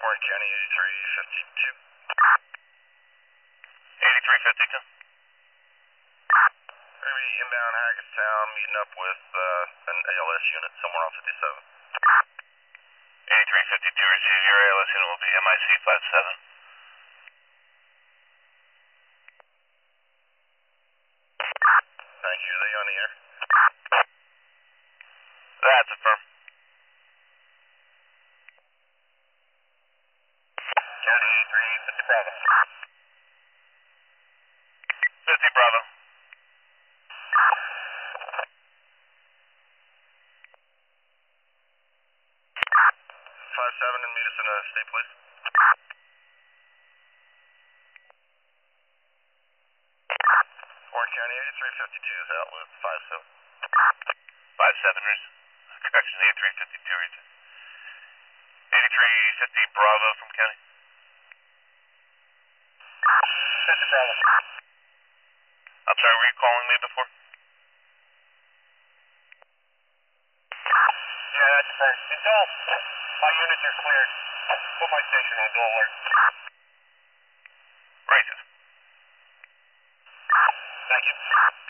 Warren County 8352. 8352. We're going to be inbound Hackettstown, meeting up with an ALS unit somewhere on 57. 8352, receive. Your ALS unit will be MIC 57. Thank you. Are they on the air? That's a firm. County 8350 Bravo. 50 Bravo. 57 and meet us in a state, please. Warren County 8352 is out with 57. 57ers. Correction, 8352 region. 8350 Bravo from County. 50 Bravo. I'm sorry, were you calling me before? Yeah, that's first. Until my units are cleared, put my station on dual alert. Racist. Thank you.